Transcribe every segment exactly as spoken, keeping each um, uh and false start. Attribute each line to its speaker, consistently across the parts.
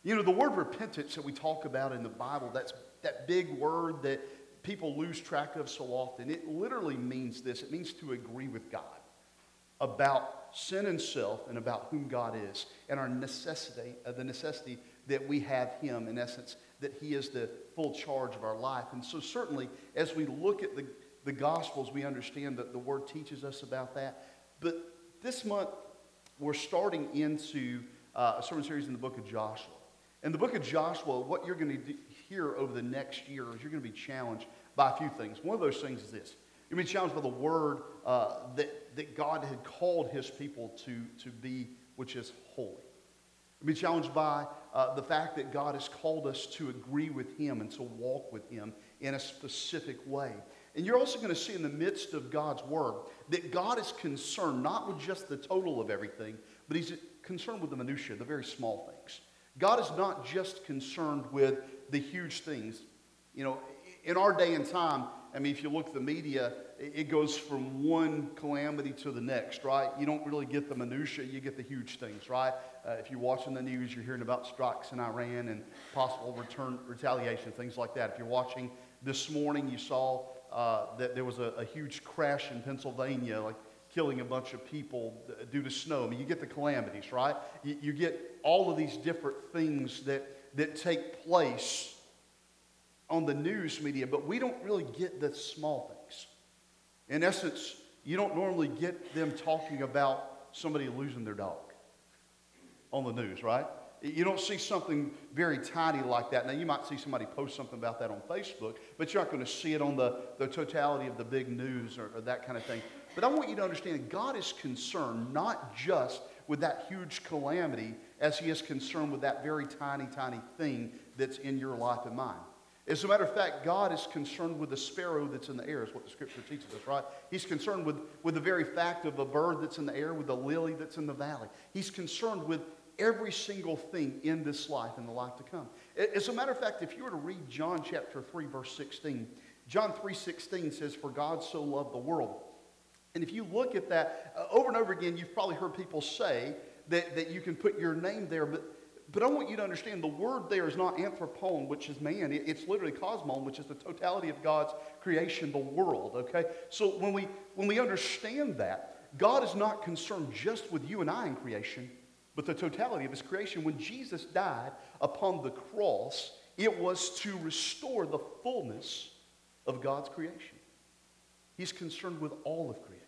Speaker 1: You know, the word repentance that we talk about in the Bible, that's that big word that people lose track of so often. It literally means this. It means to agree with God about sin and self and about whom God is and our necessity, uh, the necessity that we have Him, in essence, that He is the full charge of our life. And so certainly, as we look at the, the Gospels, we understand that the Word teaches us about that. But this month, we're starting into uh, a sermon series in the book of Joshua. In the book of Joshua, what you're going to hear over the next year is you're going to be challenged by a few things. One of those things is this. You're going to be challenged by the word uh, that, that God had called His people to, to be, which is holy. You'll be challenged by uh, the fact that God has called us to agree with Him and to walk with Him in a specific way. And you're also going to see in the midst of God's word that God is concerned not with just the total of everything, but He's concerned with the minutiae, the very small things. God is not just concerned with the huge things. You know, in our day and time, I mean, if you look at the media, it goes from one calamity to the next, right? You don't really get the minutiae, you get the huge things, right? Uh, if you're watching the news, you're hearing about strikes in Iran and possible return retaliation, things like that. If you're watching this morning, you saw uh, that there was a, a huge crash in Pennsylvania, like killing a bunch of people due to snow. I mean, you get the calamities, right? You, you get all of these different things that, that take place on the news media, but we don't really get the small things. In essence, you don't normally get them talking about somebody losing their dog on the news, right? You don't see something very tiny like that. Now, you might see somebody post something about that on Facebook, but you're not going to see it on the, the totality of the big news or, or that kind of thing. But I want you to understand that God is concerned not just with that huge calamity as He is concerned with that very tiny, tiny thing that's in your life and mine. As a matter of fact, God is concerned with the sparrow that's in the air, is what the Scripture teaches us, right? He's concerned with, with the very fact of a bird that's in the air, with the lily that's in the valley. He's concerned with every single thing in this life and the life to come. As a matter of fact, if you were to read John chapter three, verse sixteen, John three sixteen says, "For God so loved the world." And if you look at that, uh, over and over again, you've probably heard people say that, that you can put your name there, but But I want you to understand the word there is not anthropon, which is man. It's literally cosmon, which is the totality of God's creation, the world, okay? So when we, when we understand that, God is not concerned just with you and I in creation, but the totality of His creation. When Jesus died upon the cross, it was to restore the fullness of God's creation. He's concerned with all of creation.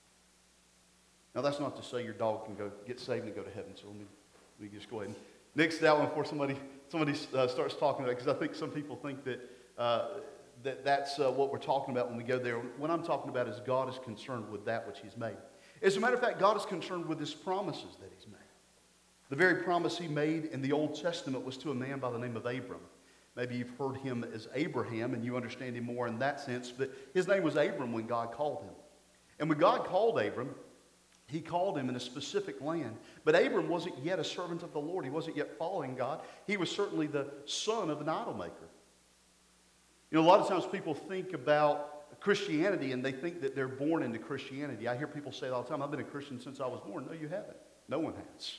Speaker 1: Now, that's not to say your dog can go get saved and go to heaven, so let me, let me just go ahead and nix that one before somebody somebody uh, starts talking about it, because I think some people think that uh, that that's uh, what we're talking about when we go there. What I'm talking about is God is concerned with that which He's made. As a matter of fact, God is concerned with His promises that He's made. The very promise He made in the Old Testament was to a man by the name of Abram. Maybe you've heard him as Abraham and you understand him more in that sense, but his name was Abram when God called him. And when God called Abram, He called him in a specific land. But Abram wasn't yet a servant of the Lord. He wasn't yet following God. He was certainly the son of an idol maker. You know, a lot of times people think about Christianity and they think that they're born into Christianity. I hear people say all the time, "I've been a Christian since I was born." No, you haven't. No one has.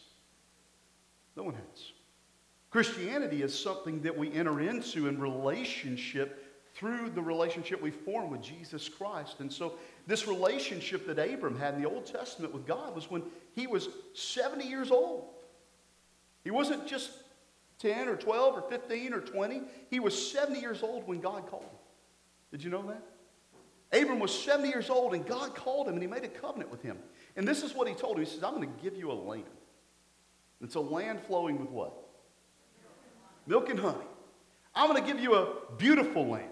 Speaker 1: No one has. Christianity is something that we enter into in relationship through the relationship we form with Jesus Christ. And so this relationship that Abram had in the Old Testament with God was when he was seventy years old. He wasn't just ten or twelve or fifteen or twenty. He was seventy years old when God called him. Did you know that? Abram was seventy years old and God called him and He made a covenant with him. And this is what He told him. He says, "I'm going to give you a land." It's a land flowing with what? Milk and honey. I'm going to give you a beautiful land.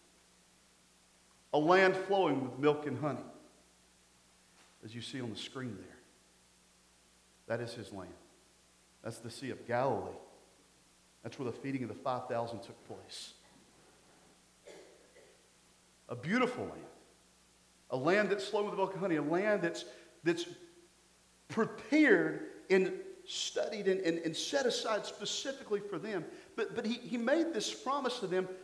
Speaker 1: A land flowing with milk and honey. As you see on the screen there. That is His land. That's the Sea of Galilee. That's where the feeding of the five thousand took place. A beautiful land. A land that's flowing with milk and honey. A land that's, that's prepared and studied and, and, and set aside specifically for them. But, but he, he made this promise to them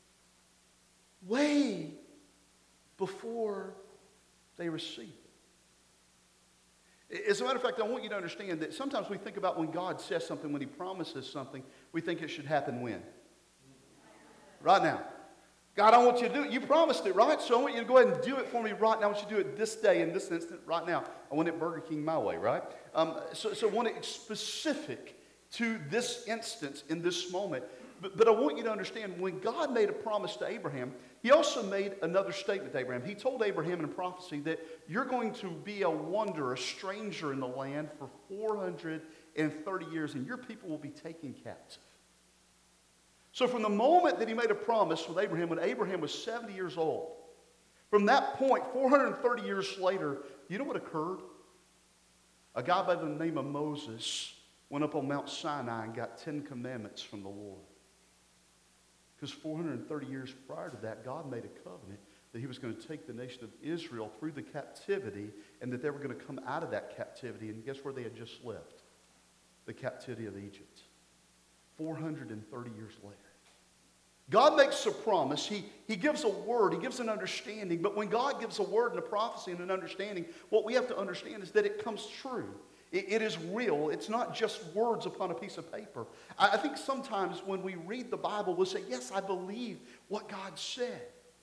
Speaker 1: way before they received it. As a matter of fact, I want you to understand that sometimes we think about when God says something, when he promises something, we think it should happen when? Right now. God, I want you to do it. You promised it, right? So I want you to go ahead and do it for me right now. I want you to do it this day, in this instant, right now. I want it Burger King my way, right? Um, so, so I want it specific to this instance in this moment. But, but I want you to understand, when God made a promise to Abraham, he also made another statement to Abraham. He told Abraham in a prophecy that you're going to be a wanderer, a stranger in the land for four hundred thirty years, and your people will be taken captive. So from the moment that he made a promise with Abraham, when Abraham was seventy years old, from that point, four hundred thirty years later, you know what occurred? A guy by the name of Moses went up on Mount Sinai and got Ten Commandments from the Lord. Because four hundred thirty years prior to that, God made a covenant that he was going to take the nation of Israel through the captivity, and that they were going to come out of that captivity. And guess where they had just left? The captivity of Egypt. four hundred thirty years later. God makes a promise. He, he gives a word. He gives an understanding. But when God gives a word and a prophecy and an understanding, what we have to understand is that it comes true. It, it is real. It's not just words upon a piece of paper. I, I think sometimes when we read the Bible, we'll say, yes, I believe what God said.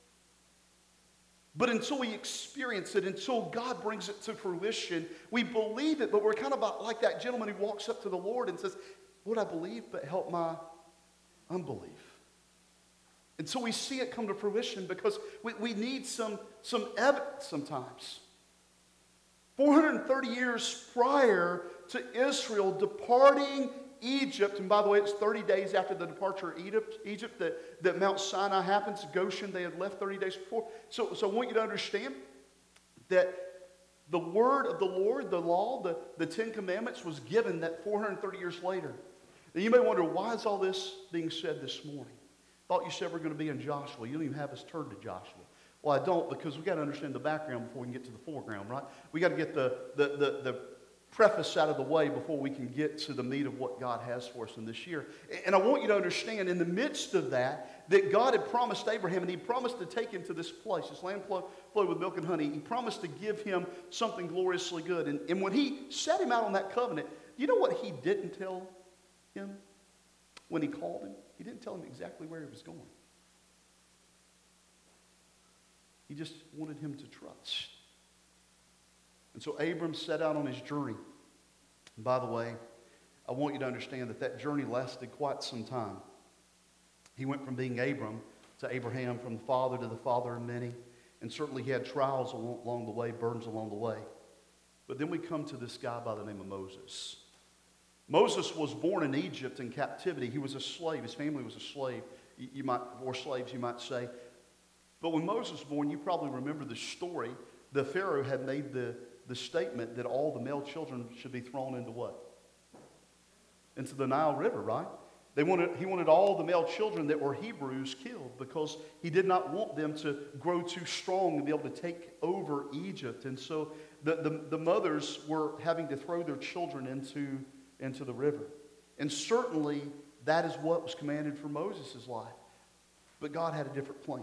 Speaker 1: But until we experience it, until God brings it to fruition, we believe it, but we're kind of like that gentleman who walks up to the Lord and says, Lord, I believe, but help my unbelief. Until we see it come to fruition, because we, we need some, some evidence sometimes. four hundred thirty years prior to Israel departing Egypt, and by the way, it's thirty days after the departure of Egypt, Egypt that, that Mount Sinai happens. Goshen, they had left thirty days before. So, so I want you to understand that the word of the Lord, the law, the, the Ten Commandments was given that four hundred thirty years later. Now you may wonder, why is all this being said this morning? Thought you said we're going to be in Joshua. You don't even have us turn to Joshua. Well, I don't, because we've got to understand the background before we can get to the foreground, right? We've got to get the, the, the, the preface out of the way before we can get to the meat of what God has for us in this year. And I want you to understand, in the midst of that, that God had promised Abraham, and he promised to take him to this place, this land flowed with milk and honey. He promised to give him something gloriously good. And, and when he set him out on that covenant, you know what he didn't tell him when he called him? He didn't tell him exactly where he was going. He just wanted him to trust. And so Abram set out on his journey. And by the way, I want you to understand that that journey lasted quite some time. He went from being Abram to Abraham, from the father to the father of many. And certainly he had trials along the way, burdens along the way. But then we come to this guy by the name of Moses. Moses was born in Egypt in captivity. He was a slave. His family was a slave. You, you might, or slaves, you might say. But when Moses was born, you probably remember the story. The Pharaoh had made the, the statement that all the male children should be thrown into what? Into the Nile River, right? They wanted, he wanted all the male children that were Hebrews killed, because he did not want them to grow too strong to be able to take over Egypt. And so the, the, the mothers were having to throw their children into into the river. And certainly that is what was commanded for Moses' life. But God had a different plan.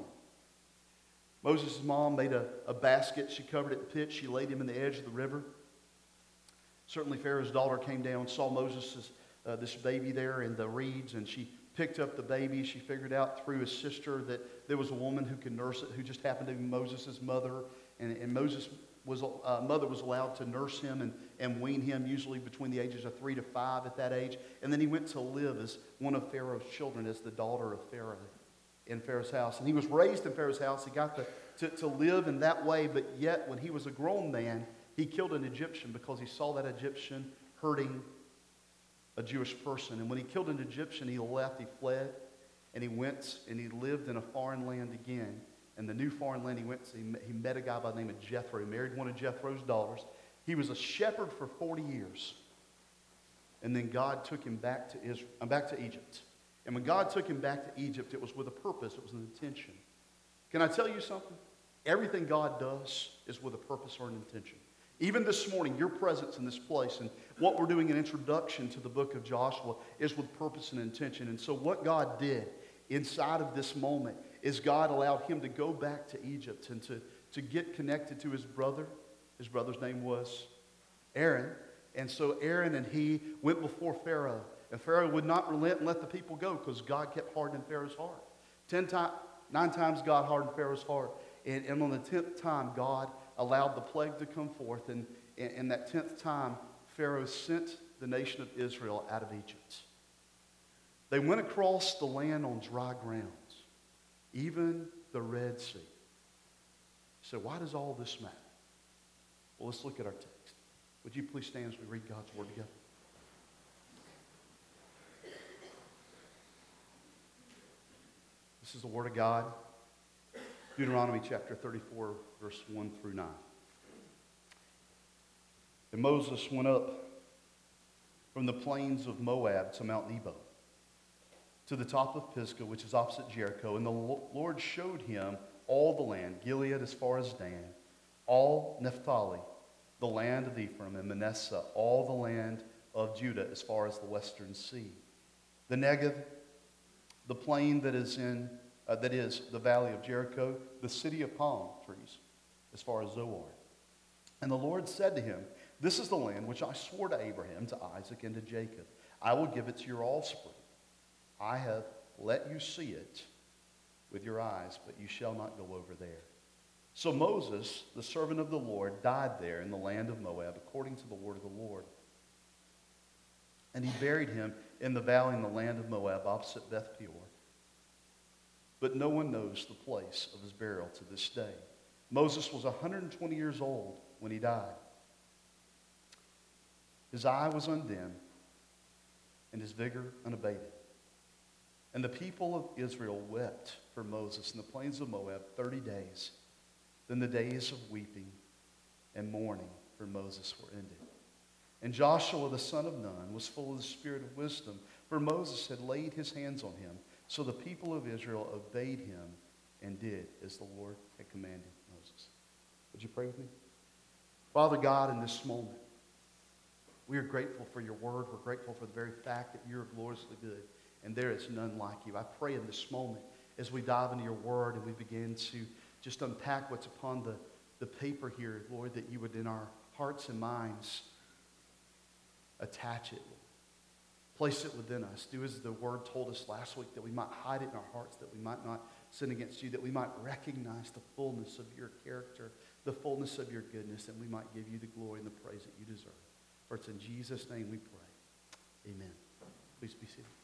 Speaker 1: Moses' mom made a, a basket. She covered it in pitch. She laid him in the edge of the river. Certainly Pharaoh's daughter came down, saw Moses' uh, this baby there in the reeds, and she picked up the baby. She figured out through his sister that there was a woman who could nurse it, who just happened to be Moses' mother. And, and Moses' was, uh, mother was allowed to nurse him and, and wean him, usually between the ages of three to five at that age. And then he went to live as one of Pharaoh's children, as the daughter of Pharaoh in Pharaoh's house. And he was raised in Pharaoh's house. He got to, to, to live in that way, but yet when he was a grown man, he killed an Egyptian because he saw that Egyptian hurting a Jewish person. And when he killed an Egyptian, he left, he fled, and he went and he lived in a foreign land again. And the new foreign land he went to, he met a guy by the name of Jethro. He married one of Jethro's daughters. He was a shepherd for forty years. And then God took him back to Israel, uh, back to Egypt. And when God took him back to Egypt, it was with a purpose. It was an intention. Can I tell you something? Everything God does is with a purpose or an intention. Even this morning, your presence in this place and what we're doing in introduction to the book of Joshua is with purpose and intention. And so what God did inside of this moment is God allowed him to go back to Egypt and to, to get connected to his brother. His brother's name was Aaron. And so Aaron and he went before Pharaoh. And Pharaoh would not relent and let the people go because God kept hardening Pharaoh's heart. Ten times, nine times God hardened Pharaoh's heart. And, and on the tenth time, God allowed the plague to come forth. And in that tenth time, Pharaoh sent the nation of Israel out of Egypt. They went across the land on dry grounds, even the Red Sea. So why does all this matter? Well, let's look at our text. Would you please stand as we read God's word together? This is the word of God. Deuteronomy chapter thirty-four, verse one through nine. And Moses went up from the plains of Moab to Mount Nebo, to the top of Pisgah, which is opposite Jericho. And the Lord showed him all the land, Gilead as far as Dan, all Naphtali, the land of Ephraim, and Manasseh, all the land of Judah as far as the western sea, the Negev, the plain that is in uh, that is the valley of Jericho, the city of palm trees, as far as Zoar. And the Lord said to him, "This is the land which I swore to Abraham, to Isaac, and to Jacob. I will give it to your offspring. I have let you see it with your eyes, but you shall not go over there." So Moses, the servant of the Lord, died there in the land of Moab, according to the word of the Lord. And he buried him in the valley in the land of Moab, opposite Beth Peor. But no one knows the place of his burial to this day. Moses was one hundred twenty years old when he died. His eye was undimmed, and his vigor unabated. And the people of Israel wept for Moses in the plains of Moab thirty days. Then the days of weeping and mourning for Moses were ended. And Joshua the son of Nun was full of the spirit of wisdom, for Moses had laid his hands on him. So the people of Israel obeyed him and did as the Lord had commanded Moses. Would you pray with me? Father God, in this moment, we are grateful for your word. We're grateful for the very fact that you're gloriously good, and there is none like you. I pray in this moment, as we dive into your word and we begin to just unpack what's upon the, the paper here, Lord, that you would in our hearts and minds attach it, Lord. Place it within us. Do as the word told us last week, that we might hide it in our hearts, that we might not sin against you, that we might recognize the fullness of your character, the fullness of your goodness, and we might give you the glory and the praise that you deserve. For it's in Jesus' name we pray. Amen. Please be seated.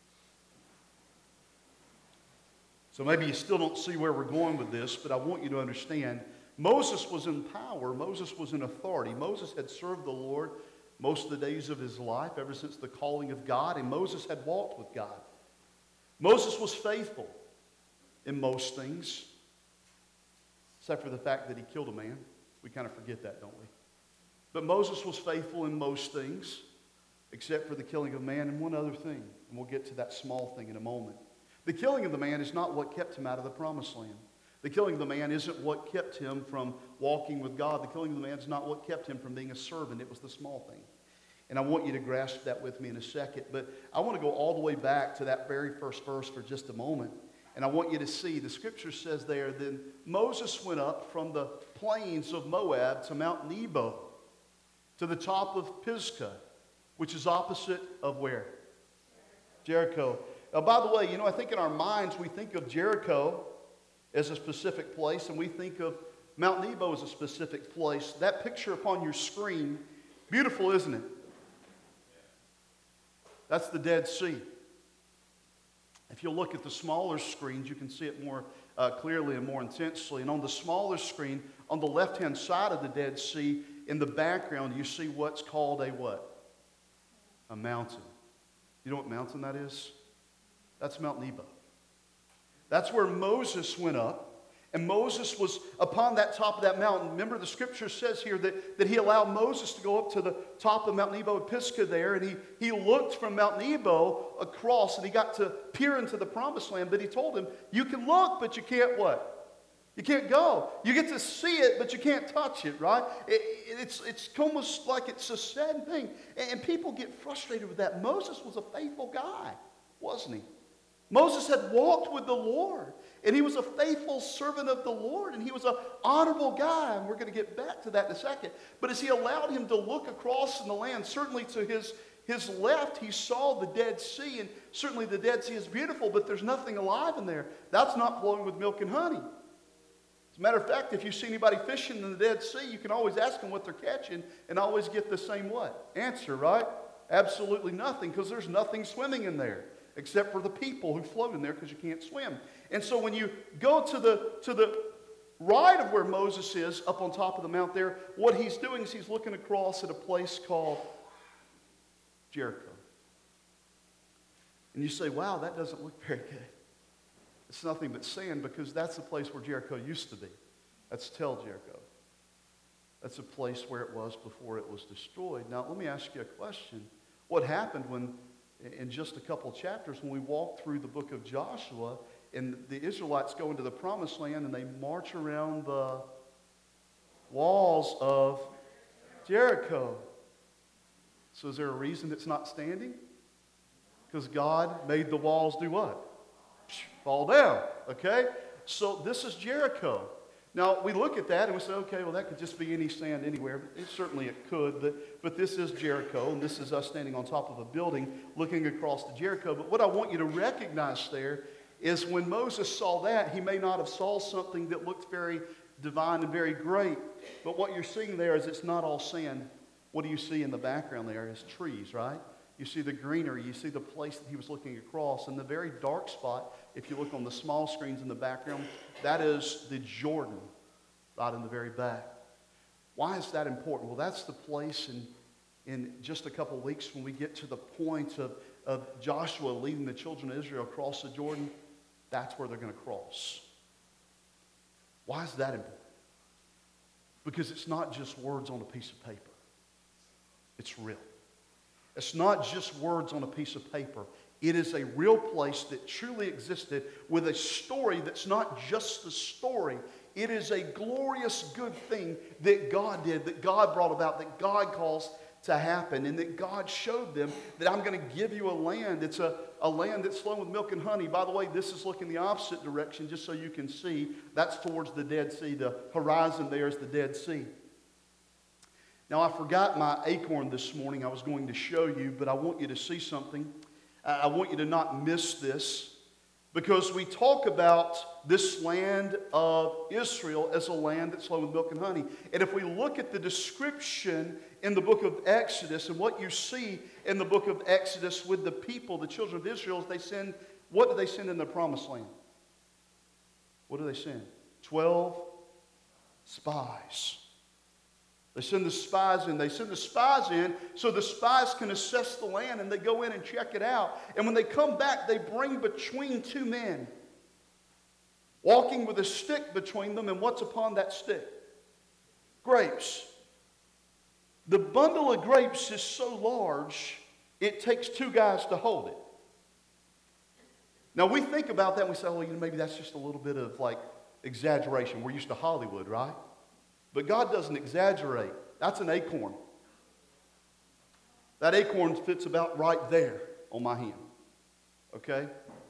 Speaker 1: So maybe you still don't see where we're going with this, but I want you to understand, Moses was in power. Moses was in authority. Moses had served the Lord most of the days of his life, ever since the calling of God, and Moses had walked with God. Moses was faithful in most things, except for the fact that he killed a man. We kind of forget that, don't we? But Moses was faithful in most things, except for the killing of man and one other thing, and we'll get to that small thing in a moment. The killing of the man is not what kept him out of the promised land. The killing of the man isn't what kept him from walking with God. The killing of the man is not what kept him from being a servant. It was the small thing. And I want you to grasp that with me in a second. But I want to go all the way back to that very first verse for just a moment. And I want you to see, the scripture says there, then Moses went up from the plains of Moab to Mount Nebo, to the top of Pisgah, which is opposite of where? Jericho. Now, by the way, you know, I think in our minds we think of Jericho as a specific place, and we think of Mount Nebo as a specific place. That picture upon your screen, beautiful, isn't it? That's the Dead Sea. If you'll look at the smaller screens, you can see it more uh, clearly and more intensely. And on the smaller screen, on the left-hand side of the Dead Sea, in the background, you see what's called a what? A mountain. You know what mountain that is? That's Mount Nebo. That's where Moses went up. And Moses was upon that top of that mountain. Remember, the scripture says here that, that he allowed Moses to go up to the top of Mount Nebo at Pisgah there. And he, he looked from Mount Nebo across, and he got to peer into the promised land. But he told him, you can look, but you can't what? You can't go. You get to see it, but you can't touch it, right? It, it's, it's almost like it's a sad thing. And, and people get frustrated with that. Moses was a faithful guy, wasn't he? Moses had walked with the Lord, and he was a faithful servant of the Lord, and he was an honorable guy, and we're going to get back to that in a second. But as he allowed him to look across in the land, certainly to his, his left, he saw the Dead Sea, and certainly the Dead Sea is beautiful, but there's nothing alive in there. That's not flowing with milk and honey. As a matter of fact, if you see anybody fishing in the Dead Sea, you can always ask them what they're catching, and always get the same what? Answer, right? Absolutely nothing, because there's nothing swimming in there, except for the people who float in there because you can't swim. And so when you go to the, to the right of where Moses is, up on top of the mount there, what he's doing is he's looking across at a place called Jericho. And you say, wow, that doesn't look very good. It's nothing but sand, because that's the place where Jericho used to be. That's Tel Jericho. That's a place where it was before it was destroyed. Now, let me ask you a question. What happened when, in just a couple chapters, when we walk through the book of Joshua, and the Israelites go into the promised land, and they march around the walls of Jericho? So is there a reason it's not standing? Because God made the walls do what? Fall down, okay? So this is Jericho. Now, we look at that and we say, okay, well, that could just be any sand anywhere. It, certainly it could, but, but this is Jericho, and this is us standing on top of a building looking across to Jericho. But what I want you to recognize there is when Moses saw that, he may not have saw something that looked very divine and very great, but what you're seeing there is it's not all sand. What do you see in the background there is trees, right? You see the greenery, you see the place that he was looking across, and the very dark spot, if you look on the small screens in the background, that is the Jordan, right in the very back. Why is that important? Well, that's the place in, in just a couple of weeks when we get to the point of, of Joshua leading the children of Israel across the Jordan. That's where they're going to cross. Why is that important? Because it's not just words on a piece of paper. It's real. It's not just words on a piece of paper. It is a real place that truly existed with a story that's not just a story. It is a glorious good thing that God did, that God brought about, that God caused to happen, and that God showed them that I'm going to give you a land. It's a, a land that's flowing with milk and honey. By the way, this is looking the opposite direction, just so you can see. That's towards the Dead Sea. The horizon there is the Dead Sea. Now, I forgot my acorn this morning I was going to show you, but I want you to see something. I want you to not miss this, because we talk about this land of Israel as a land that's flowing with milk and honey. And if we look at the description in the book of Exodus, and what you see in the book of Exodus with the people, the children of Israel, they send, what do they send in the promised land? What do they send? Twelve spies. They send the spies in. They send the spies in so the spies can assess the land, and they go in and check it out. And when they come back, they bring between two men, walking with a stick between them, and what's upon that stick? Grapes. The bundle of grapes is so large, it takes two guys to hold it. Now, we think about that and we say, well, you know, maybe that's just a little bit of like exaggeration. We're used to Hollywood, right? But God doesn't exaggerate. That's an acorn. That acorn fits about right there on my hand. Okay?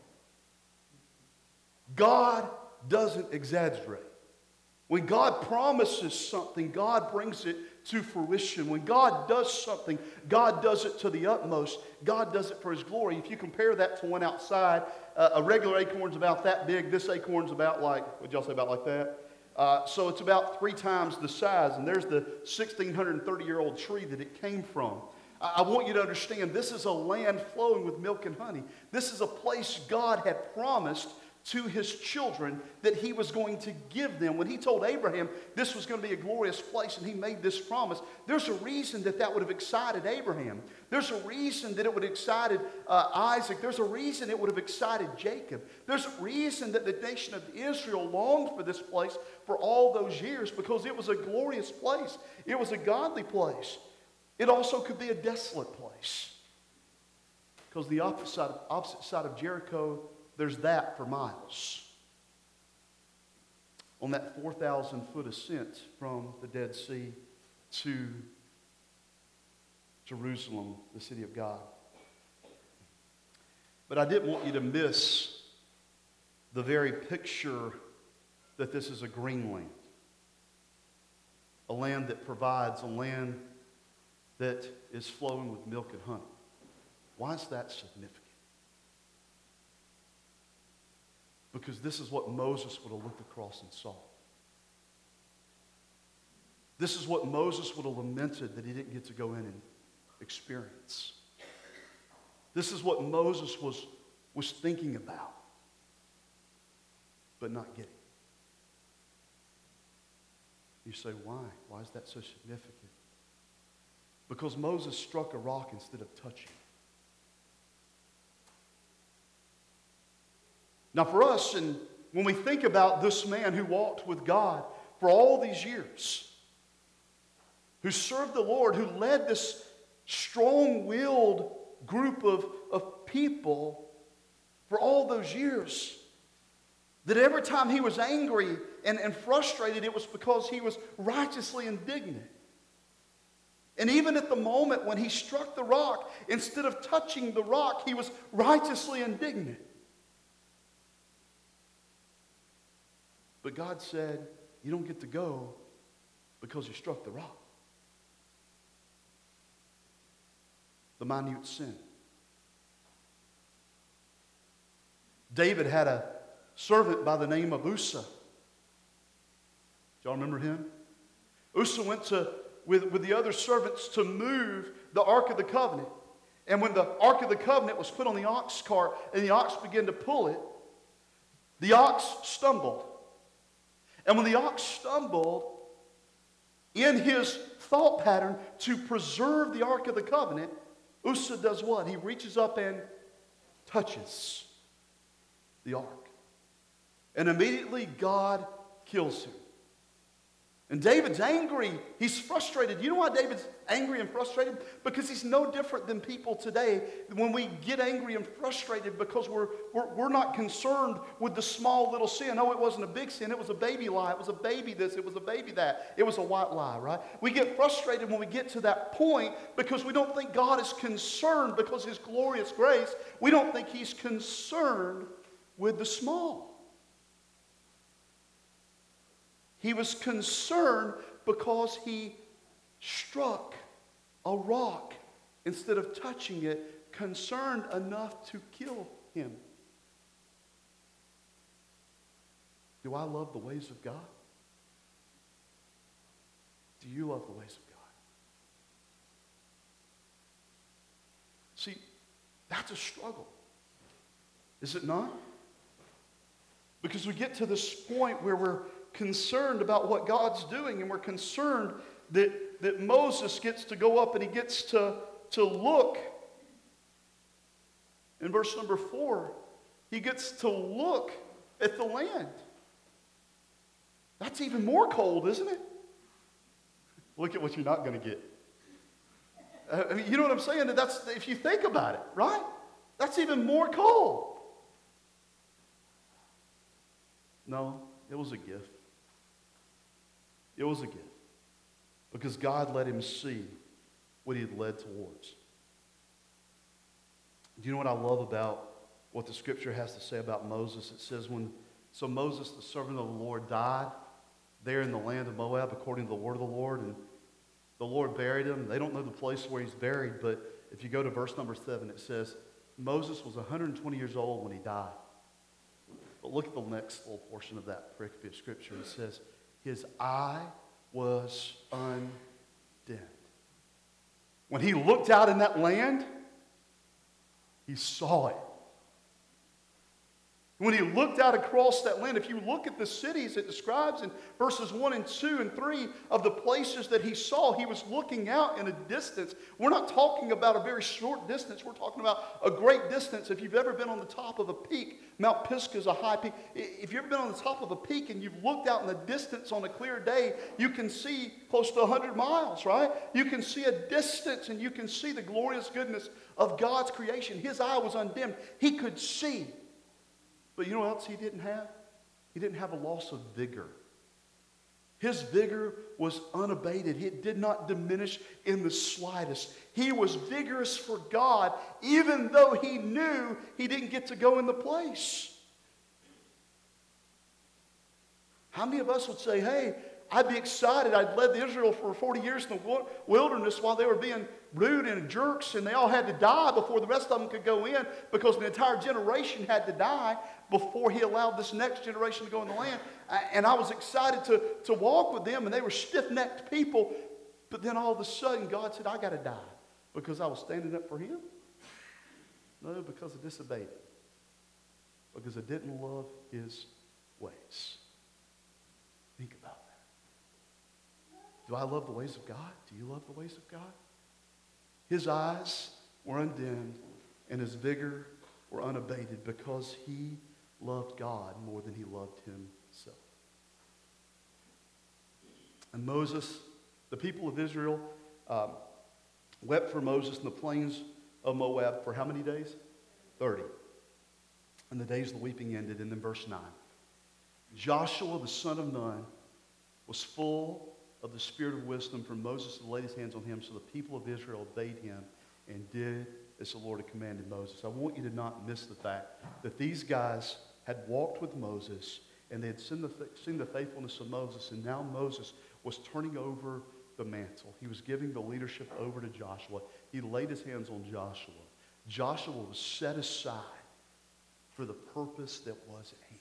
Speaker 1: God doesn't exaggerate. When God promises something, God brings it to fruition. When God does something, God does it to the utmost. God does it for His glory. If you compare that to one outside, uh, a regular acorn's about that big. This acorn's about like, what'd y'all say, about like that? Uh, so it's about three times the size, and there's the sixteen thirty year old tree that it came from. I, I want you to understand, this is a land flowing with milk and honey. This is a place God had promised to His children that He was going to give them. When He told Abraham this was going to be a glorious place and He made this promise, there's a reason that that would have excited Abraham. There's a reason that it would have excited uh, Isaac. There's a reason it would have excited Jacob. There's a reason that the nation of Israel longed for this place for all those years, because it was a glorious place. It was a godly place. It also could be a desolate place, because the opposite side of, opposite side of Jericho, there's that for miles. On that four thousand foot ascent from the Dead Sea to Jerusalem, the city of God. But I didn't want you to miss the very picture that this is a green land, a land that provides, a land that is flowing with milk and honey. Why is that significant? Because this is what Moses would have looked across and saw. This is what Moses would have lamented that he didn't get to go in and experience. This is what Moses was, was thinking about, but not getting. You say, why? Why is that so significant? Because Moses struck a rock instead of touching. Now for us, and when we think about this man who walked with God for all these years, who served the Lord, who led this strong-willed group of, of people for all those years, that every time he was angry and, and frustrated, it was because he was righteously indignant. And even at the moment when he struck the rock, instead of touching the rock, he was righteously indignant. But God said, you don't get to go because you struck the rock. The minute sin. David had a servant by the name of Uzzah. Do y'all remember him? Uzzah went to with, with the other servants to move the Ark of the Covenant. And when the Ark of the Covenant was put on the ox cart and the ox began to pull it, the ox stumbled. And when the ox stumbled, in his thought pattern to preserve the Ark of the Covenant, Uzzah does what? He reaches up and touches the ark. And immediately God kills him. And David's angry. He's frustrated. You know why David's angry and frustrated? Because he's no different than people today when we get angry and frustrated because we're, we're, we're not concerned with the small little sin. No, it wasn't a big sin. It was a baby lie. It was a baby this. It was a baby that. It was a white lie, right? We get frustrated when we get to that point because we don't think God is concerned because His glorious grace. We don't think He's concerned with the small. He was concerned because he struck a rock instead of touching it, concerned enough to kill him. Do I love the ways of God? Do you love the ways of God? See, that's a struggle. Is it not? Because we get to this point where we're concerned about what God's doing, and we're concerned that, that Moses gets to go up and he gets to, to look. In verse number four, he gets to look at the land. That's even more cold, isn't it? Look at what you're not going to get. I mean, you know what I'm saying? That's, if you think about it, right? That's even more cold. No, it was a gift. It was a gift. Because God let him see what he had led towards. Do you know what I love about what the scripture has to say about Moses? It says, when so Moses, the servant of the Lord, died there in the land of Moab according to the word of the Lord, and the Lord buried him. They don't know the place where he's buried, but if you go to verse number seven, it says, Moses was one hundred twenty years old when he died. But look at the next little portion of that pericope of scripture. It says, his eye was undimmed. When he looked out in that land, he saw it. When he looked out across that land, if you look at the cities it describes in verses one and two and three of the places that he saw, he was looking out in a distance. We're not talking about a very short distance. We're talking about a great distance. If you've ever been on the top of a peak, Mount Pisgah is a high peak. If you've ever been on the top of a peak and you've looked out in the distance on a clear day, you can see close to one hundred miles, right? You can see a distance and you can see the glorious goodness of God's creation. His eye was undimmed. He could see. But you know what else he didn't have? He didn't have a loss of vigor. His vigor was unabated. It did not diminish in the slightest. He was vigorous for God, even though he knew he didn't get to go in the place. How many of us would say, hey, I'd be excited. I'd led Israel for forty years in the wilderness while they were being rude and jerks, and they all had to die before the rest of them could go in, because an entire generation had to die before he allowed this next generation to go in the land. And I was excited to, to walk with them, and they were stiff-necked people. But then all of a sudden, God said, I got to die because I was standing up for him? No, because I disobeyed him. Because I didn't love his ways. Think about that. Do I love the ways of God? Do you love the ways of God? His eyes were undimmed and his vigor were unabated because he loved God more than he loved himself. And Moses, the people of Israel, um, wept for Moses in the plains of Moab for how many days? thirty. And the days of the weeping ended. And then verse nine. Joshua, the son of Nun, was full of the spirit of wisdom, for Moses had laid his hands on him. So the people of Israel obeyed him and did as the Lord had commanded Moses. I want you to not miss the fact that these guys had walked with Moses and they had seen the, seen the faithfulness of Moses, and now Moses was turning over the mantle. He was giving the leadership over to Joshua. He laid his hands on Joshua. Joshua was set aside for the purpose that was at hand.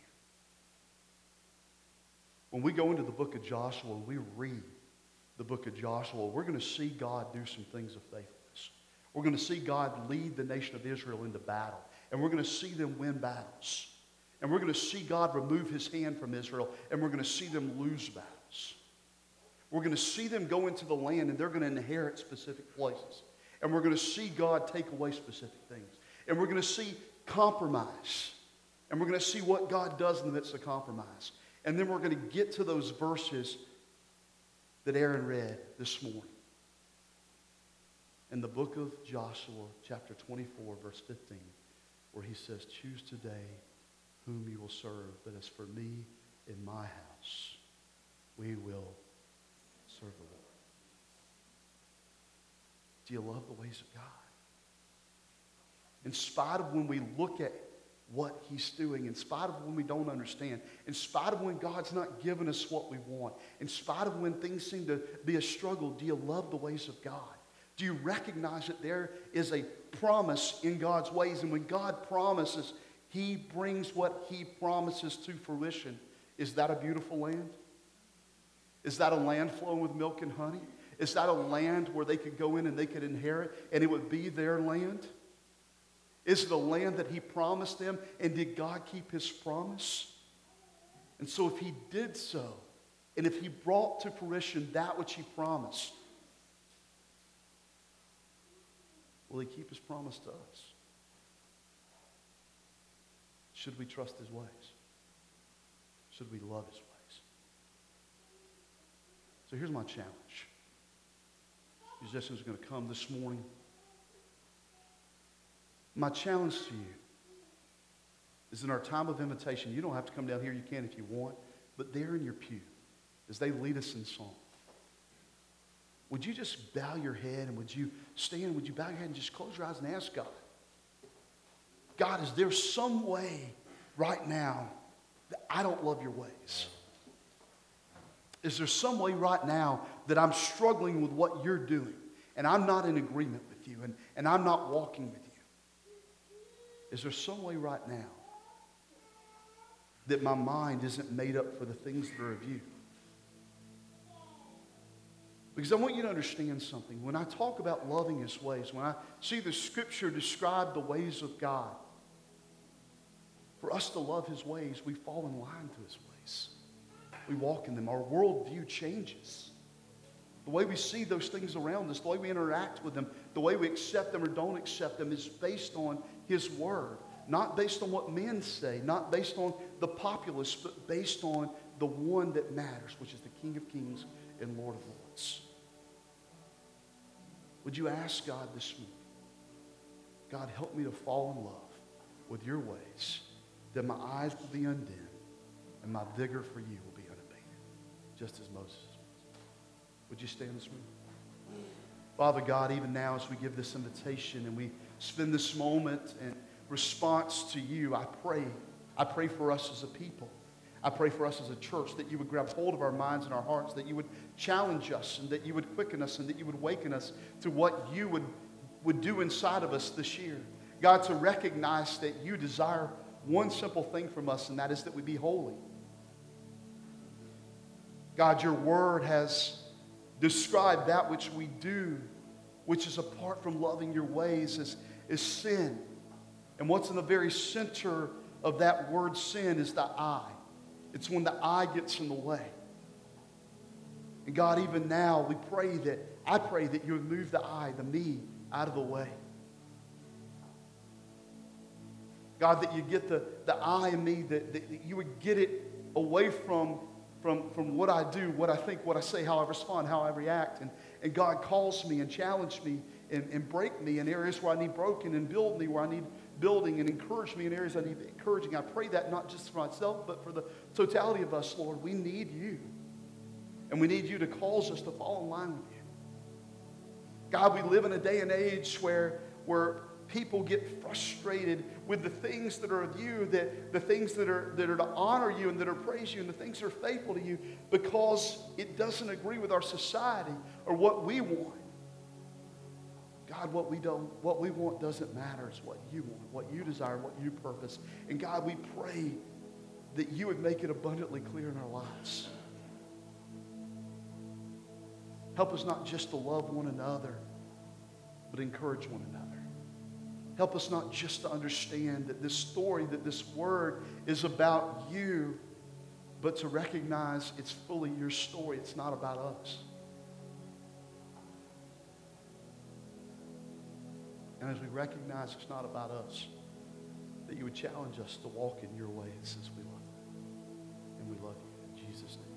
Speaker 1: When we go into the book of Joshua, we read the book of Joshua, we're going to see God do some things of faithfulness. We're going to see God lead the nation of Israel into battle. And we're going to see them win battles. And we're going to see God remove his hand from Israel. And we're going to see them lose battles. We're going to see them go into the land and they're going to inherit specific places. And we're going to see God take away specific things. And we're going to see compromise. And we're going to see what God does in the midst of compromise. And then we're going to get to those verses that Aaron read this morning. In the book of Joshua, chapter twenty-four, verse fifteen, where he says, choose today whom you will serve. But as for me and my house, we will serve the Lord. Do you love the ways of God? In spite of when we look at what he's doing, in spite of when we don't understand, in spite of when God's not giving us what we want, in spite of when things seem to be a struggle, do you love the ways of God? Do you recognize that there is a promise in God's ways? And when God promises, he brings what he promises to fruition. Is that a beautiful land? Is that a land flowing with milk and honey? Is that a land where they could go in and they could inherit and it would be their land? Is it a land that he promised them? And did God keep his promise? And so if he did so, and if he brought to fruition that which he promised, will he keep his promise to us? Should we trust his ways? Should we love his ways? So here's my challenge. Musicians are going to come this morning. My challenge to you is in our time of invitation, you don't have to come down here, you can if you want, but there in your pew, as they lead us in song, would you just bow your head and would you stand, would you bow your head and just close your eyes and ask God, God, is there some way right now that I don't love your ways? Is there some way right now that I'm struggling with what you're doing and I'm not in agreement with you and, and I'm not walking with you? Is there some way right now that my mind isn't made up for the things that are of you? Because I want you to understand something. When I talk about loving his ways, when I see the scripture describe the ways of God, for us to love his ways, we fall in line to his ways. We walk in them. Our worldview changes. The way we see those things around us, the way we interact with them, the way we accept them or don't accept them is based on his word. Not based on what men say, not based on the populace, but based on the one that matters, which is the King of Kings and Lord of Lords. Would you ask God this morning, God, help me to fall in love with your ways, that my eyes will be undimmed and my vigor for you will be unabated, just as Moses was. Would you stand this morning? Father God, even now as we give this invitation and we spend this moment in response to you, I pray, I pray for us as a people. I pray for us as a church that you would grab hold of our minds and our hearts, that you would challenge us, and that you would quicken us, and that you would waken us to what you would, would do inside of us this year. God, to recognize that you desire one simple thing from us, and that is that we be holy. God, your word has described that which we do, which is apart from loving your ways, is, is sin. And what's in the very center of that word sin is the I. It's when the I gets in the way. And God, even now, we pray that, I pray that you would move the I, the me, out of the way. God, that you get the, the I in me, that, that you would get it away from, from, from what I do, what I think, what I say, how I respond, how I react. And, and God calls me and challenges me and, and break me in areas where I need broken, and build me where I need building, and encourage me in areas I need encouraging. I pray that not just for myself, but for the totality of us, Lord. We need you. And we need you to cause us to fall in line with you. God, we live in a day and age where, where people get frustrated with the things that are of you, that the things that are, that are to honor you and that are praise you, and the things that are faithful to you, because it doesn't agree with our society or what we want. God, what we don't, what we want doesn't matter. It's what you want, what you desire, what you purpose. And God, we pray that you would make it abundantly clear in our lives. Help us not just to love one another, but encourage one another. Help us not just to understand that this story, that this word is about you, but to recognize it's fully your story. It's not about us. And as we recognize it's not about us, that you would challenge us to walk in your ways as we love you. And we love you in Jesus' name.